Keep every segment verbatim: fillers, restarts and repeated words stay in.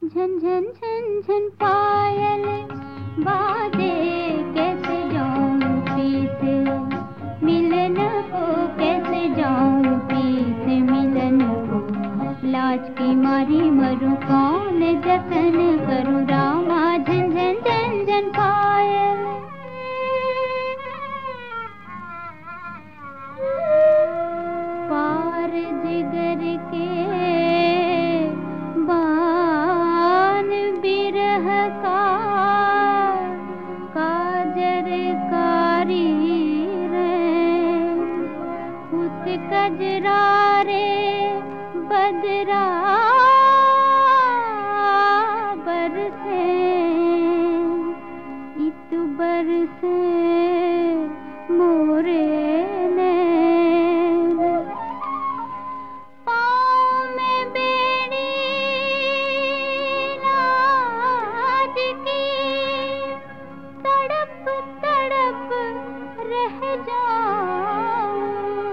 झन झन झन झन पायल बाजे, कैसे जाऊं पीस मिलन को, कैसे जाऊं पीस मिलन को। लाज की मारी मरूं, कौन जतन करूं रामा। झन झन झन झन पायल। पार जिगर के बान बिरह का, काजर कारी रे उस कजरारे बदरा बरसे, इत बरसे मोरे नैन। पाँव में बेड़ी लाज की, तड़प तड़प रह जाऊं।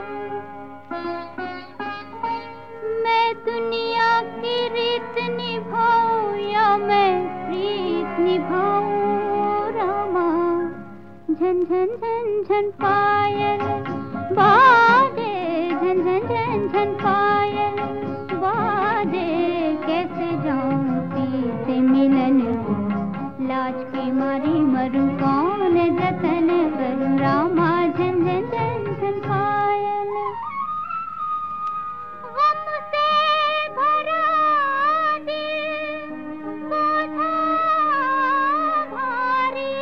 मैं दुनिया की रीत निभाऊं या मैं प्रीत निभाऊं रामा। झन झन झन झन पायल बाजे, झन झन झन झन पायल बाजे, कैसे जाऊं पीस मिलन को। लाज की मारी मरूं, कौन जतन करूं रामा। झन झन झन झन पायल। गम से भरा दिल बोझा भारी,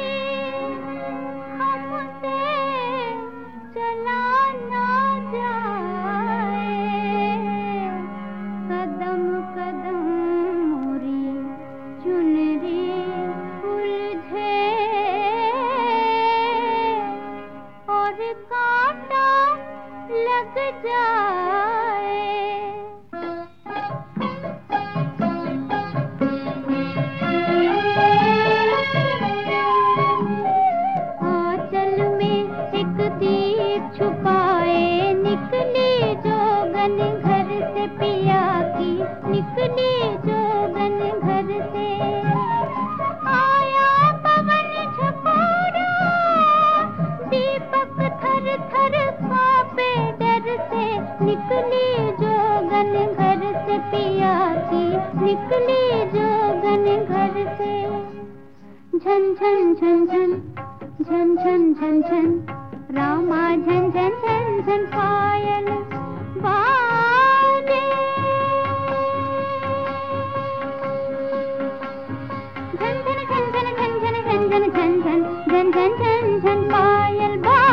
हमसे चला ना जाए। कदम कदम मोरी चुनरी उलझे, और कांटा लग जाए। आंचल में एक तीर छुपाए, निकली जोगन घर से पिया की, निकली जोगन घर से। आया पवन झकोरा, दीपक थर थर कांपे डर से। निकली जोगन घर से पिया की, निकली जोगन घर से। झन झन झन झन झन झन झन झन रामा। झन झन झन झन पायल बाजे। झन झन झन झन झन झन झन झन झन झन झन झन झन पायल बाजे।